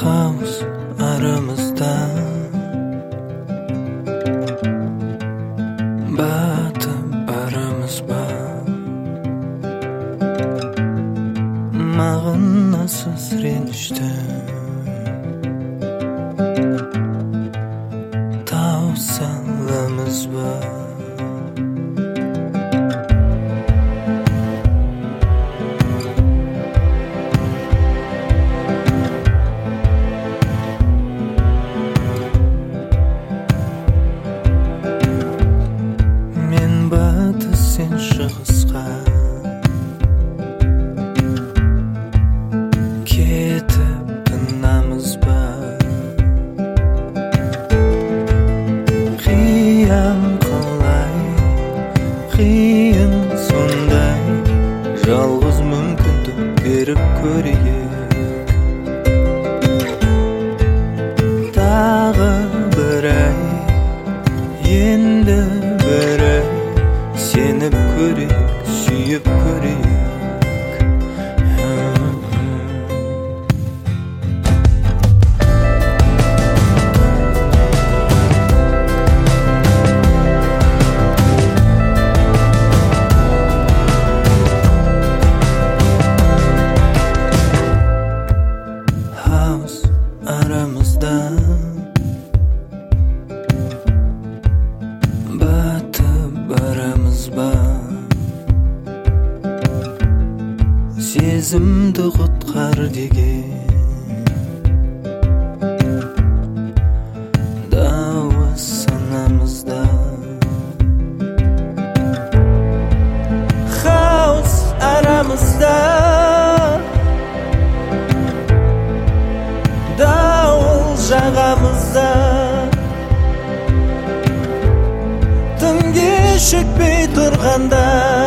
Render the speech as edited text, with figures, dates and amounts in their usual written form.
Kaos aramızda, batıp barımız var. Mağınasız renişte tavsalımız var. Sen шығысқа кетіп тынамыз ба? Қиям қалай, қиын сондай, жалғыз мүмкіндік беріп көрейік. Тағы бір ай, енді бір ай, сеніп көрейік, сүйіп көрейік. Хаос арамызда, батып барамыз ба? Сезімді құтқар деген дауыс санамызда. Хаос арамызда, дауыл жағамызда. Тым кешікпей тұрғанда